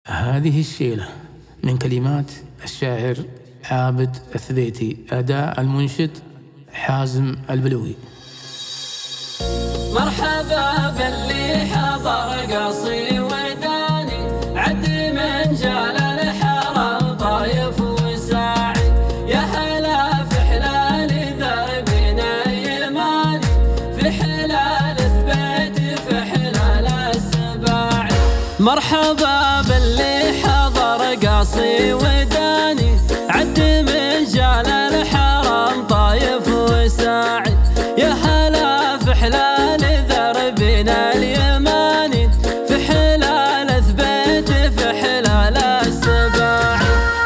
هذه الشيلة من كلمات الشاعر عابد الثبيتي، أداء المنشد حازم البلوي. مرحبا باللي حضر قصي وداني، عد من جال الحرم طايف وساعي، يا هلا في حلال دربنا يماني، في حلال ثبيت في حلال السباعي. مرحبا باللي حضر قصي وداني، عد من جال الحرم طايف وساعي، يا هلا في حلال دربنا اليماني، في حلال ثبيت في حلال السباعي.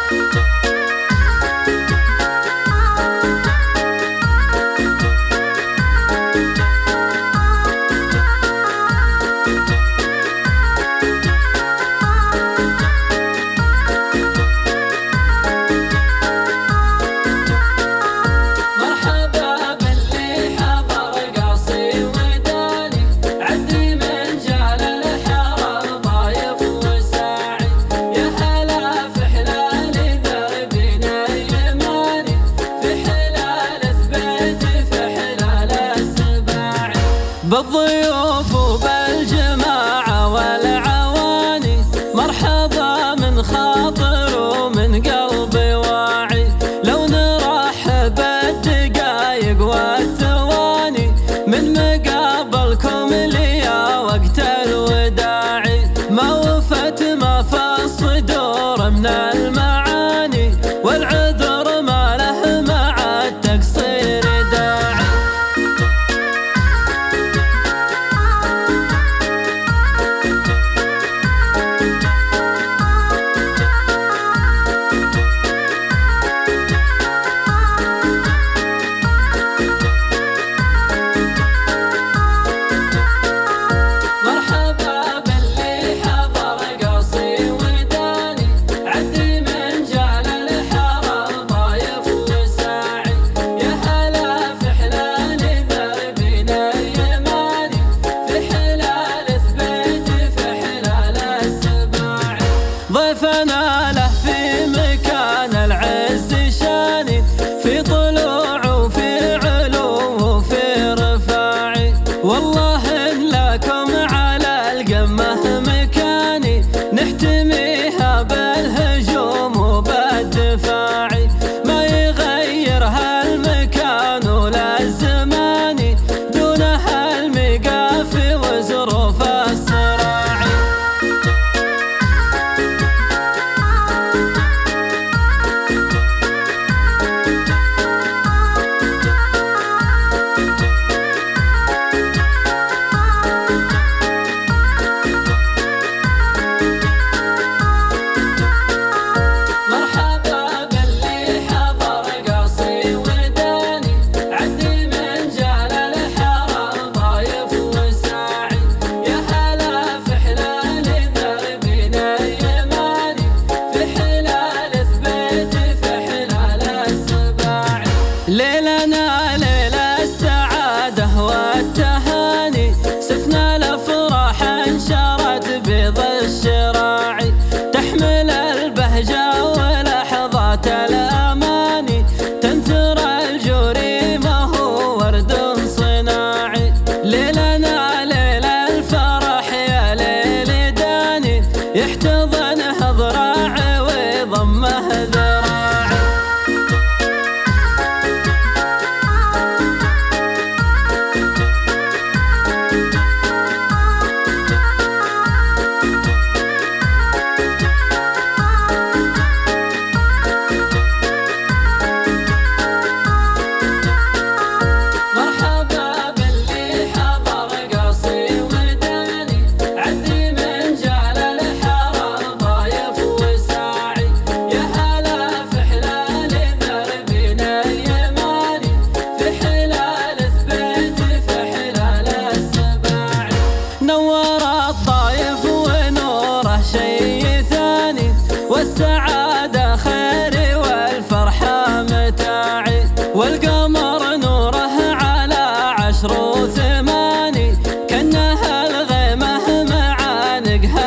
بالضيوف وبالجماعة والعواني، مرحبا من خاطر ومن قلبي واعي، لو نرحب الدقايق والثواني، من مقابلكم ليا وقت الوداعي، ما وفت ما في الصدور من المعاني، والعذر ما له مع التقصير داعي. ضيفنا له في مكان العز شاني، في طلوع وفي علو وفي رفاعي، والله إن لكم على القمة مكاني، نحتميها بالهجوم وبالدفاعي، ما يغيرها المكان ولا الزمان، دونها المقافي وزروف الصراعي. ليلنا ليل السعادة والتهاني، سفنا الأفراح انشرت بيض الشراعي، تحمل البهجة ولحظات الأماني، تنثر الجريمة هو ورد صناعي. ليلنا ليل الفرح يا ليل داني، يحتضنه ضراعي ويضمه ذراعي. نور الطايف ونوره شي ثاني، والسعادة خيري والفرحة متاعي، والقمر نوره على 10 و8، كأنها الغيمة معانقها